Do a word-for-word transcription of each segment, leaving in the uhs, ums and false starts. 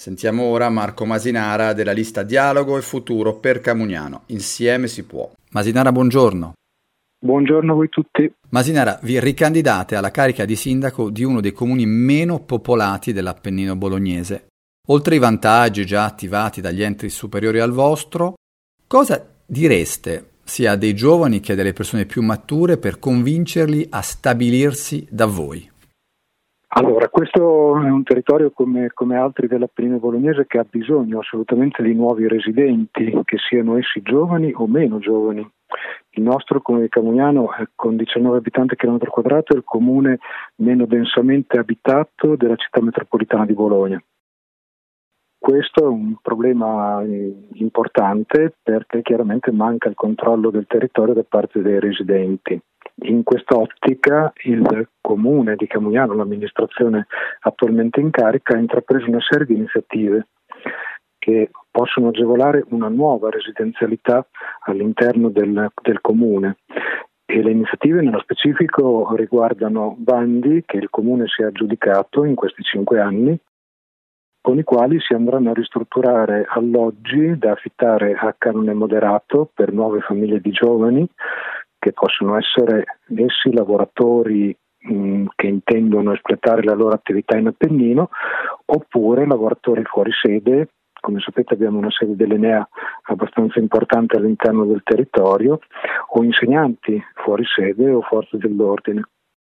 Sentiamo ora Marco Masinara della lista Dialogo e Futuro per Camugnano. Insieme si può. Masinara, buongiorno. Buongiorno a voi tutti. Masinara, vi ricandidate alla carica di sindaco di uno dei comuni meno popolati dell'Appennino bolognese. Oltre ai vantaggi già attivati dagli enti superiori al vostro, cosa direste sia dei giovani che delle persone più mature per convincerli a stabilirsi da voi? Allora, questo è un territorio come, come altri dell'Appennino bolognese che ha bisogno assolutamente di nuovi residenti, che siano essi giovani o meno giovani. Il nostro comune di Camugnano, con diciannove abitanti chilometro quadrato, è il comune meno densamente abitato della città metropolitana di Bologna. Questo è un problema importante perché chiaramente manca il controllo del territorio da parte dei residenti. In quest'ottica il comune di Camugnano, l'amministrazione attualmente in carica, ha intrapreso una serie di iniziative che possono agevolare una nuova residenzialità all'interno del, del comune. E le iniziative nello specifico riguardano bandi che il comune si è aggiudicato in questi cinque anni, con i quali si andranno a ristrutturare alloggi da affittare a canone moderato per nuove famiglie di giovani, che possono essere essi lavoratori mh, che intendono espletare la loro attività in Appennino, oppure lavoratori fuori sede. Come sapete abbiamo una sede dell'Enea abbastanza importante all'interno del territorio, o insegnanti fuori sede o forze dell'ordine.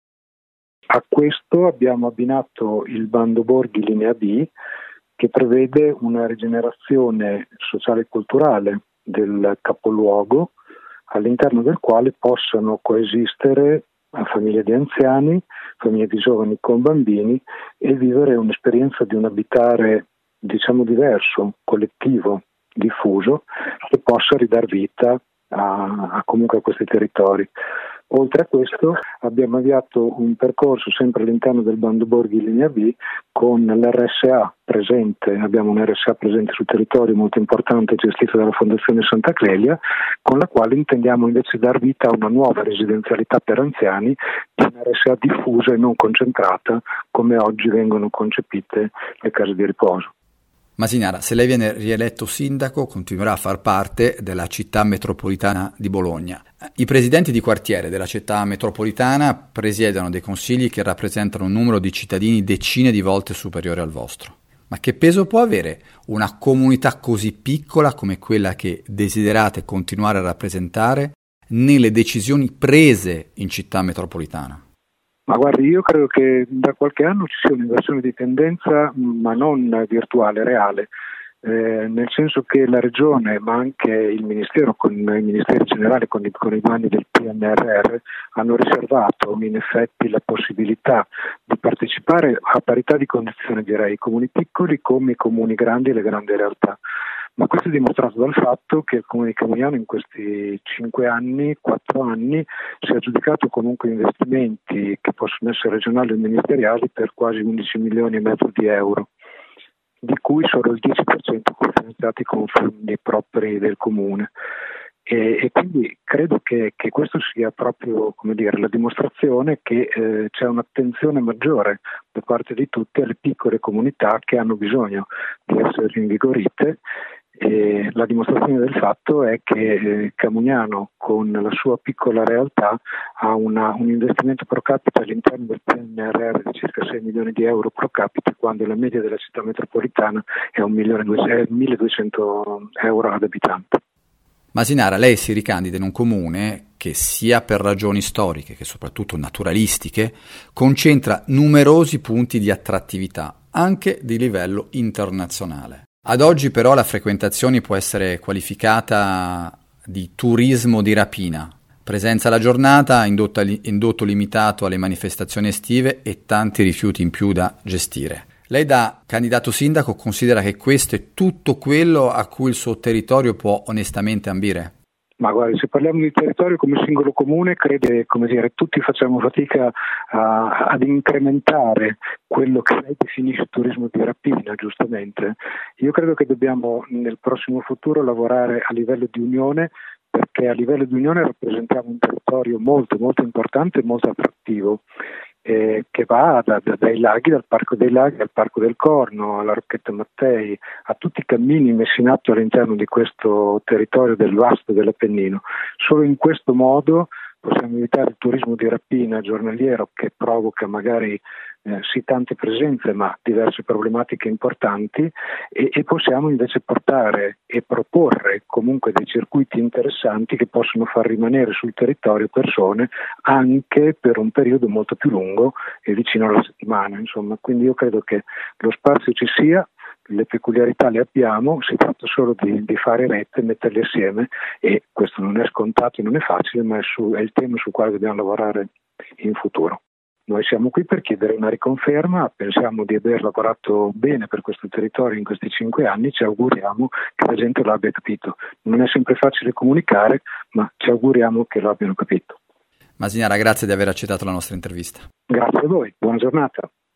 A questo abbiamo abbinato il bando Borghi Linea B, che prevede una rigenerazione sociale e culturale del capoluogo, all'interno del quale possano coesistere famiglie di anziani, famiglie di giovani con bambini e vivere un'esperienza di un abitare, diciamo, diverso, collettivo, diffuso, che possa ridar vita a, a comunque a questi territori. Oltre a questo abbiamo avviato un percorso sempre all'interno del bando Borghi Linea B con l'R S A presente, abbiamo un R S A presente sul territorio molto importante gestito dalla Fondazione Santa Clelia, con la quale intendiamo invece dar vita a una nuova residenzialità per anziani, un R S A diffusa e non concentrata come oggi vengono concepite le case di riposo. Masinara, se lei viene rieletto sindaco, continuerà a far parte della città metropolitana di Bologna. I presidenti di quartiere della città metropolitana presiedono dei consigli che rappresentano un numero di cittadini decine di volte superiore al vostro. Ma che peso può avere una comunità così piccola come quella che desiderate continuare a rappresentare nelle decisioni prese in città metropolitana? Ma guardi, io credo che da qualche anno ci sia un'inversione di tendenza, ma non virtuale, reale, eh, nel senso che la Regione, ma anche il Ministero, con i Ministeri generali, con i, con i bandi del P N R R, hanno riservato in effetti la possibilità di partecipare a parità di condizioni, direi, i comuni piccoli come i comuni grandi e le grandi realtà. Ma questo è dimostrato dal fatto che il Comune di Camugnano in questi cinque anni, quattro anni, si è aggiudicato comunque investimenti che possono essere regionali o ministeriali per quasi undici milioni e mezzo di euro, di cui solo il dieci per cento cofinanziati con fondi propri del Comune. E, e quindi credo che, che questo sia proprio, come dire, la dimostrazione che eh, c'è un'attenzione maggiore da parte di tutti alle piccole comunità che hanno bisogno di essere rinvigorite. E la dimostrazione del fatto è che eh, Camugnano, con la sua piccola realtà, ha una, un investimento pro capite all'interno del P N R R di circa sei milioni di euro pro capite, quando la media della città metropolitana è un milione milleduecento euro ad abitante. Masinara, lei si ricandida in un comune che, sia per ragioni storiche che soprattutto naturalistiche, concentra numerosi punti di attrattività, anche di livello internazionale. Ad oggi però la frequentazione può essere qualificata di turismo di rapina, presenza alla giornata, indotto, indotto limitato alle manifestazioni estive e tanti rifiuti in più da gestire. Lei da candidato sindaco considera che questo è tutto quello a cui il suo territorio può onestamente ambire? Ma guardi, se parliamo di territorio come singolo comune, credo che, come dire, tutti facciamo fatica a, ad incrementare quello che lei definisce turismo di rapina, giustamente. Io credo che dobbiamo nel prossimo futuro lavorare a livello di unione, perché a livello di unione rappresentiamo un territorio molto molto importante e molto attrattivo. eh, che va da, da, dai laghi, dal Parco dei Laghi al Parco del Corno, alla Rocchetta Mattei, a tutti i cammini messi in atto all'interno di questo territorio del vasto dell'Appennino. Solo in questo modo possiamo evitare il turismo di rapina giornaliero che provoca magari eh, sì tante presenze ma diverse problematiche importanti e, e possiamo invece portare e proporre comunque dei circuiti interessanti che possono far rimanere sul territorio persone anche per un periodo molto più lungo e vicino alla settimana, insomma. Quindi io credo che lo spazio ci sia, le peculiarità le abbiamo, si tratta solo di, di fare rete, metterle assieme e questo non è scontato, non è facile, ma è, su, è il tema sul quale dobbiamo lavorare in futuro. Noi siamo qui per chiedere una riconferma, pensiamo di aver lavorato bene per questo territorio in questi cinque anni, ci auguriamo che la gente lo abbia capito. Non è sempre facile comunicare, ma ci auguriamo che lo abbiano capito. Masinara, grazie di aver accettato la nostra intervista. Grazie a voi, buona giornata.